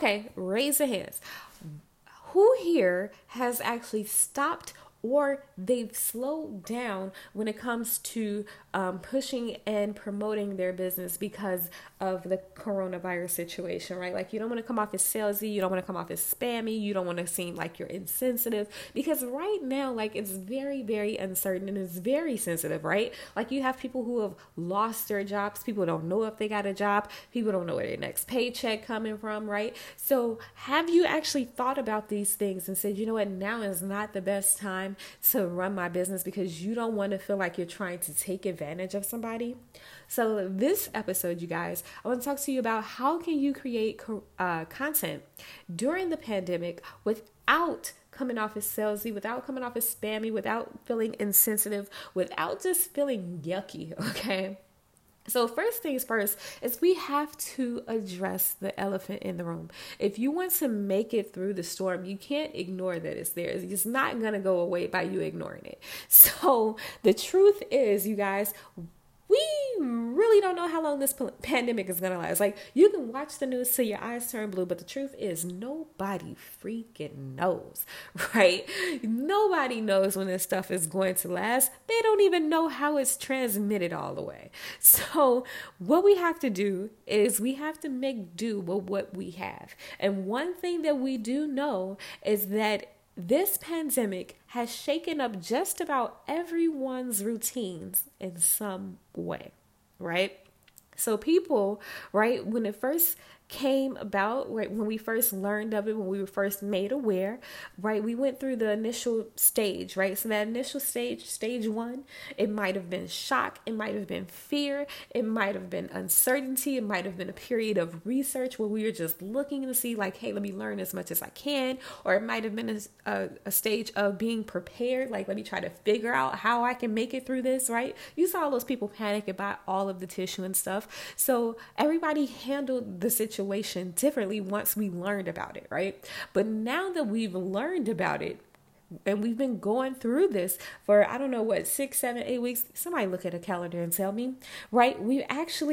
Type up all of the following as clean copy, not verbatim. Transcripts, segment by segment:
Okay, raise your hands. Who here has actually stopped or they've slowed down when it comes to pushing and promoting their business because of the coronavirus situation, right? Like, you don't want to come off as salesy, you don't want to come off as spammy, you don't want to seem like you're insensitive, because right now, like, it's very, very uncertain and it's very sensitive, right? Like, you have people who have lost their jobs, people don't know if they got a job, people don't know where their next paycheck coming from, right? So have you actually thought about these things and said, you know what, now is not the best time to run my business, because you don't want to feel like you're trying to take advantage of somebody? So this episode, you guys, I want to talk to you about how can you create content during the pandemic without coming off as salesy, without coming off as spammy, without feeling insensitive, without just feeling yucky, okay? So first things first is we have to address the elephant in the room. If you want to make it through the storm, you can't ignore that it's there. It's not going to go away by you ignoring it. So the truth is, you guys, we really don't know how long this pandemic is going to last. Like, you can watch the news till your eyes turn blue, but the truth is nobody freaking knows, right? Nobody knows when this stuff is going to last. They don't even know how it's transmitted all the way. So what we have to do is we have to make do with what we have. And one thing that we do know is that this pandemic has shaken up just about everyone's routines in some way, right? So people, right, when it first came about, right, when we first learned of it, when we were first made aware, right, we went through the initial stage, right? So that initial stage one, it might have been shock, it might have been fear, it might have been uncertainty, it might have been a period of research where we were just looking to see, like, hey, let me learn as much as I can, or it might have been a stage of being prepared, like, let me try to figure out how I can make it through this, right? You saw those people panic about all of the tissue and stuff. So everybody handled the situation differently once we learned about it, right? But now that we've learned about it and we've been going through this for, I don't know what, 6, 7, 8 weeks, somebody look at a calendar and tell me, right? We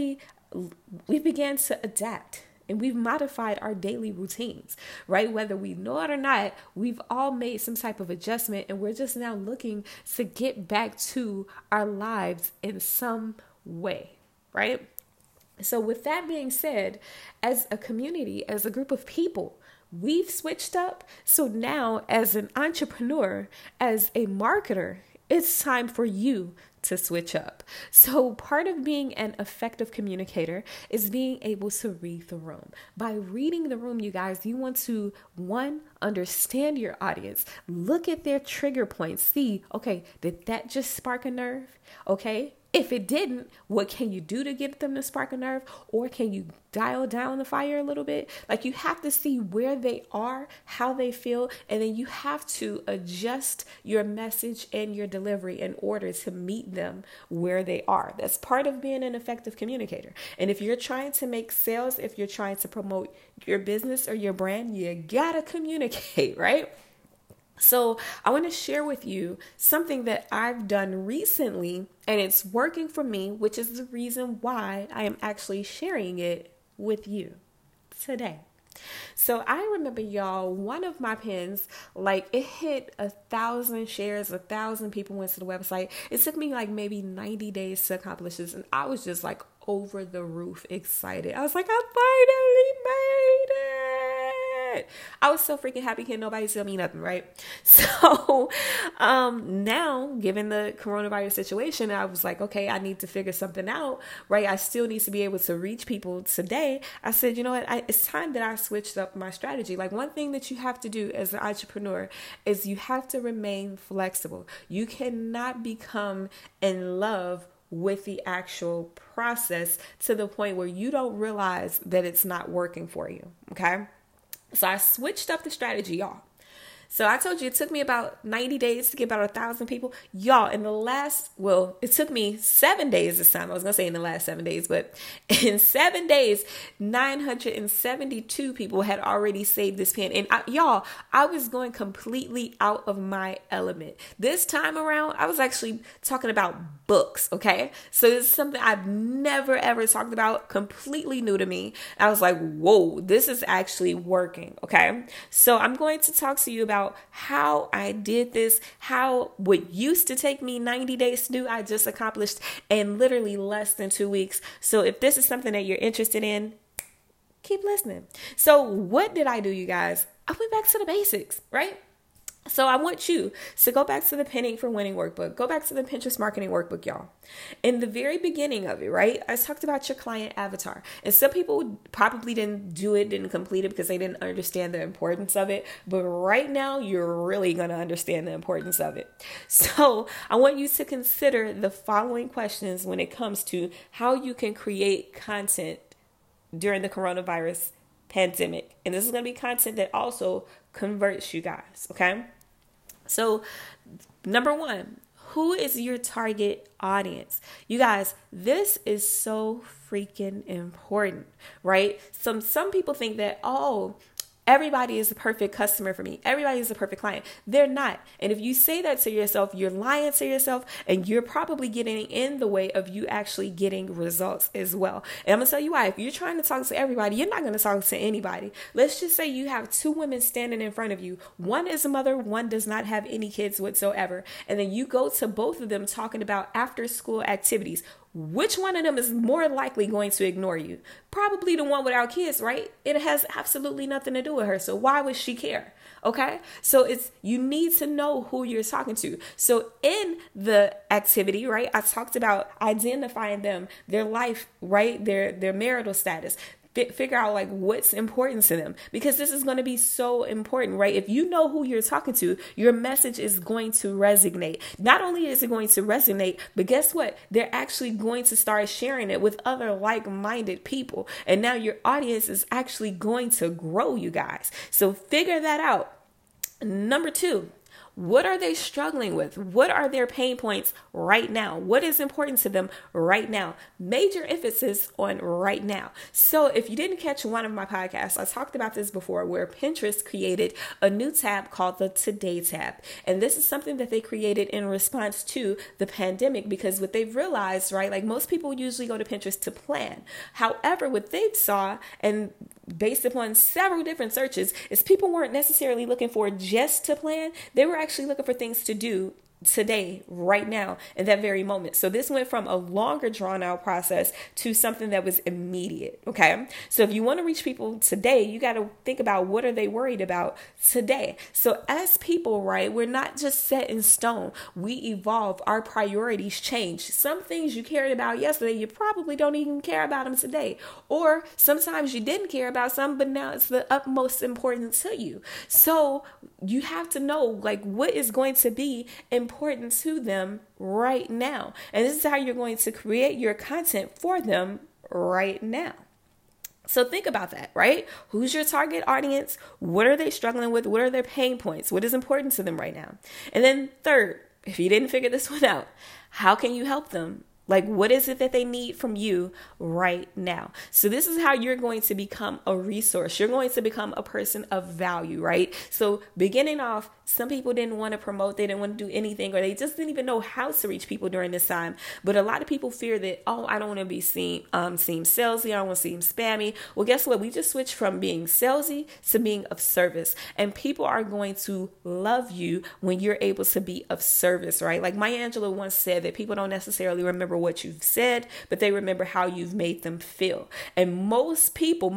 began to adapt and we've modified our daily routines, right? Whether we know it or not, we've all made some type of adjustment, and we're just now looking to get back to our lives in some way, right? So with that being said, as a community, as a group of people, we've switched up. So now as an entrepreneur, as a marketer, it's time for you to switch up. So part of being an effective communicator is being able to read the room. By reading the room, you guys, you want to, one, understand your audience, look at their trigger points, see, okay, did that just spark a nerve? Okay. If it didn't, what can you do to get them to spark a nerve? Or can you dial down the fire a little bit? Like, you have to see where they are, how they feel, and then you have to adjust your message and your delivery in order to meet them where they are. That's part of being an effective communicator. And if you're trying to make sales, if you're trying to promote your business or your brand, you gotta communicate, right? So I want to share with you something that I've done recently, and it's working for me, which is the reason why I am actually sharing it with you today. So I remember, y'all, one of my pins, like, it hit 1,000 shares, 1,000 people went to the website. It took me like maybe 90 days to accomplish this, and I was just like over the roof excited. I was like, I finally made it. I was so freaking happy. Can't nobody tell me nothing, right? So now, given the coronavirus situation, I was like, okay, I need to figure something out, right? I still need to be able to reach people today. I said, you know what? It's time that I switched up my strategy. Like, one thing that you have to do as an entrepreneur is you have to remain flexible. You cannot become in love with the actual process to the point where you don't realize that it's not working for you. Okay. So I switched up the strategy, y'all. So I told you it took me about 90 days to get about 1,000 people. Y'all, it took me 7 days this time. I was going to say in the last 7 days, but in 7 days, 972 people had already saved this pen. And I was going completely out of my element. This time around, I was actually talking about books, okay? So this is something I've never, ever talked about, completely new to me. I was like, whoa, this is actually working, okay? So I'm going to talk to you about how I did this, how what used to take me 90 days to do, I just accomplished in literally less than 2 weeks. So if this is something that you're interested in, keep listening. So what did I do, you guys? I went back to the basics, right? So I want you to go back to the Penning for Winning workbook. Go back to the Pinterest marketing workbook, y'all. In the very beginning of it, right, I talked about your client avatar. And some people probably didn't complete it because they didn't understand the importance of it. But right now, you're really going to understand the importance of it. So I want you to consider the following questions when it comes to how you can create content during the coronavirus pandemic. And this is going to be content that also converts you guys, okay? So, number one, who is your target audience? You guys, this is so freaking important, right? Some people think that, everybody is the perfect customer for me. Everybody is the perfect client. They're not. And if you say that to yourself, you're lying to yourself, and you're probably getting in the way of you actually getting results as well. And I'm going to tell you why. If you're trying to talk to everybody, you're not going to talk to anybody. Let's just say you have 2 women standing in front of you. One is a mother, one does not have any kids whatsoever. And then you go to both of them talking about after school activities. Which one of them is more likely going to ignore you? Probably the one without kids, right? It has absolutely nothing to do with her. So why would she care? Okay. So you need to know who you're talking to. So in the activity, right, I talked about identifying them, their life, right, their marital status. Figure out like what's important to them, because this is going to be so important, right? If you know who you're talking to, your message is going to resonate. Not only is it going to resonate, but guess what? They're actually going to start sharing it with other like-minded people. And now your audience is actually going to grow, you guys. So figure that out. Number 2. What are they struggling with? What are their pain points right now? What is important to them right now? Major emphasis on right now. So if you didn't catch one of my podcasts, I talked about this before, where Pinterest created a new tab called the Today tab. And this is something that they created in response to the pandemic, because what they've realized, right, like most people usually go to Pinterest to plan. However, what they saw, and based upon several different searches, is people weren't necessarily looking for just to plan. They were actually looking for things to do today, right now, in that very moment. So this went from a longer drawn out process to something that was immediate. Okay. So if you want to reach people today, you got to think about what are they worried about today. So as people, right, we're not just set in stone. We evolve. Our priorities change. Some things you cared about yesterday, you probably don't even care about them today. Or sometimes you didn't care about some, but now it's the utmost importance to you. So you have to know like what is going to be important to them right now. And this is how you're going to create your content for them right now. So think about that, right? Who's your target audience? What are they struggling with? What are their pain points? What is important to them right now? And then third, if you didn't figure this one out, how can you help them? Like, what is it that they need from you right now? So this is how you're going to become a resource. You're going to become a person of value, right? So beginning off, some people didn't want to promote. They didn't want to do anything, or they just didn't even know how to reach people during this time. But a lot of people fear that, I don't want to be seem salesy. I don't want to seem spammy. Well, guess what? We just switched from being salesy to being of service. And people are going to love you when you're able to be of service, right? Like Maya Angelou once said that people don't necessarily remember what you've said, but they remember how you've made them feel. And most people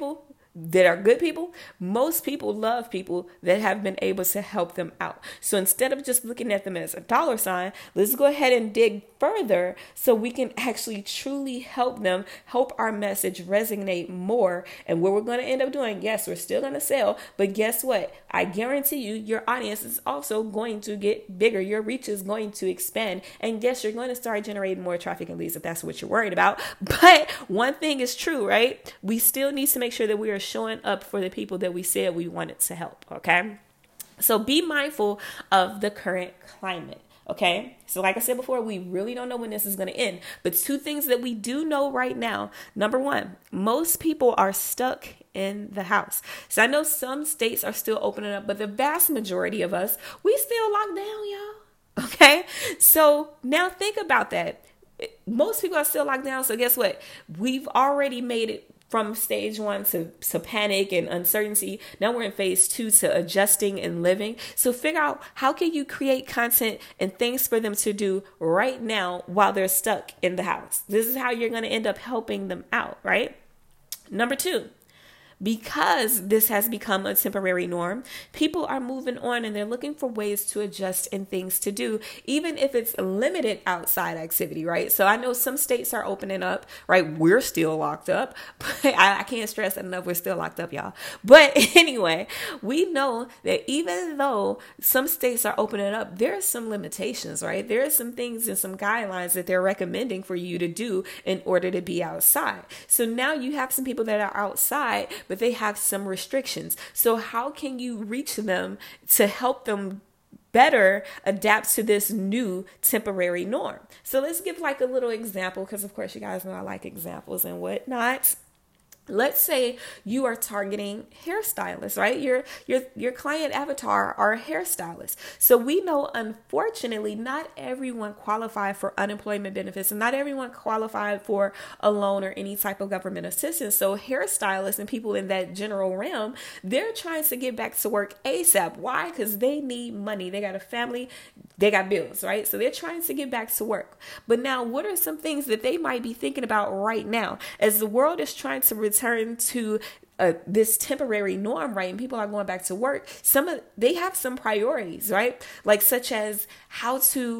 that are good people, most people love people that have been able to help them out. So instead of just looking at them as a dollar sign, let's go ahead and dig further so we can actually truly help them, help our message resonate more. And what we're going to end up doing, yes, we're still going to sell, but guess what? I guarantee you, your audience is also going to get bigger. Your reach is going to expand. And yes, you're going to start generating more traffic and leads if that's what you're worried about. But one thing is true, right? We still need to make sure that we are showing up for the people that we said we wanted to help. Okay. So be mindful of the current climate. Okay. So like I said before, we really don't know when this is going to end. But two things that we do know right now. Number one, most people are stuck in the house. So I know some states are still opening up, but the vast majority of us, we still locked down, y'all. Okay. So now think about that. Most people are still locked down. So guess what? We've already made it from stage one to panic and uncertainty. Now we're in phase two to adjusting and living. So figure out how can you create content and things for them to do right now while they're stuck in the house. This is how you're going to end up helping them out, right? Number two, because this has become a temporary norm, people are moving on and they're looking for ways to adjust and things to do, even if it's limited outside activity, right? So I know some states are opening up, right? We're still locked up, but I can't stress that enough. We're still locked up, y'all. But anyway, we know that even though some states are opening up, there are some limitations, right? There are some things and some guidelines that they're recommending for you to do in order to be outside. So now you have some people that are outside, but they have some restrictions. So how can you reach them to help them better adapt to this new temporary norm? So let's give like a little example, because of course you guys know I like examples and whatnot. Let's say you are targeting hairstylists, right? Your client avatar are a hairstylist. So we know, unfortunately, not everyone qualified for unemployment benefits and not everyone qualified for a loan or any type of government assistance. So hairstylists and people in that general realm, they're trying to get back to work ASAP. Why? Because they need money. They got a family, they got bills, right? So they're trying to get back to work. But now, what are some things that they might be thinking about right now as the world is trying to return to this temporary norm, right? And people are going back to work. They have some priorities, right? Like such as how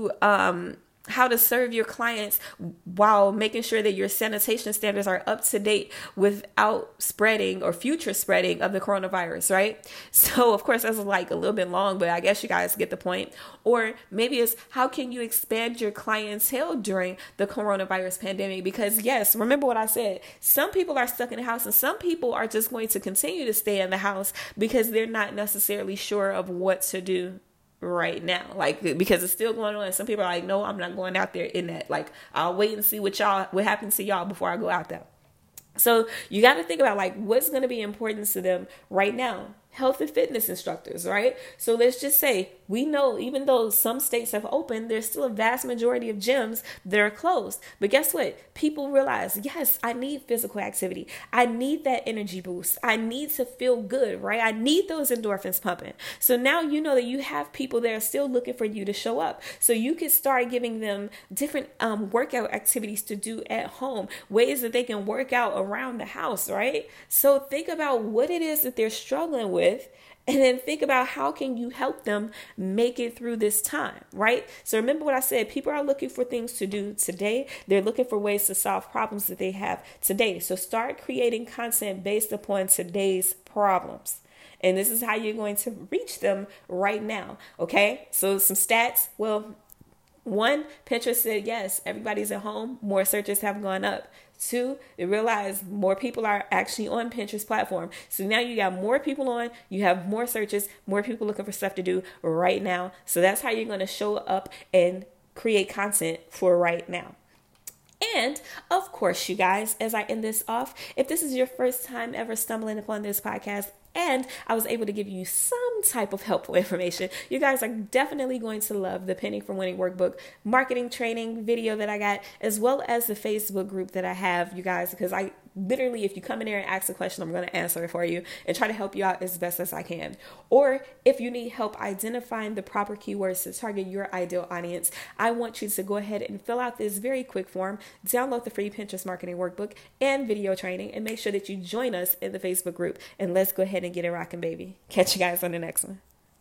to serve your clients while making sure that your sanitation standards are up to date without spreading or future spreading of the coronavirus, right? So of course that's like a little bit long, but I guess you guys get the point. Or maybe it's how can you expand your clientele during the coronavirus pandemic? Because yes, remember what I said, some people are stuck in the house and some people are just going to continue to stay in the house because they're not necessarily sure of what to do right now, like, because it's still going on. Some people are like, no, I'm not going out there in that. Like, I'll wait and see what happens to y'all before I go out there. So you got to think about like what's going to be important to them right now. Health and fitness instructors, right? So let's just say we know even though some states have opened, there's still a vast majority of gyms that are closed. But guess what? People realize, yes, I need physical activity. I need that energy boost. I need to feel good, right? I need those endorphins pumping. So now you know that you have people that are still looking for you to show up. So you can start giving them different workout activities to do at home, ways that they can work out around the house, right? So think about what it is that they're struggling with. And then think about how can you help them make it through this time, right? So remember what I said, people are looking for things to do today. They're looking for ways to solve problems that they have today. So start creating content based upon today's problems. And this is how you're going to reach them right now, okay? So some stats, well, 1, Pinterest said, yes, everybody's at home. More searches have gone up. 2, they realize more people are actually on Pinterest platform. So now you got more people on, you have more searches, more people looking for stuff to do right now. So that's how you're going to show up and create content for right now. And of course, you guys, as I end this off, if this is your first time ever stumbling upon this podcast, and I was able to give you some type of helpful information, you guys are definitely going to love the Penning from Winning Workbook marketing training video that I got, as well as the Facebook group that I have, you guys, because I literally, if you come in there and ask a question, I'm going to answer it for you and try to help you out as best as I can. Or if you need help identifying the proper keywords to target your ideal audience, I want you to go ahead and fill out this very quick form, download the free Pinterest marketing workbook and video training, and make sure that you join us in the Facebook group. And let's go ahead and get it rocking, baby. Catch you guys on the next one.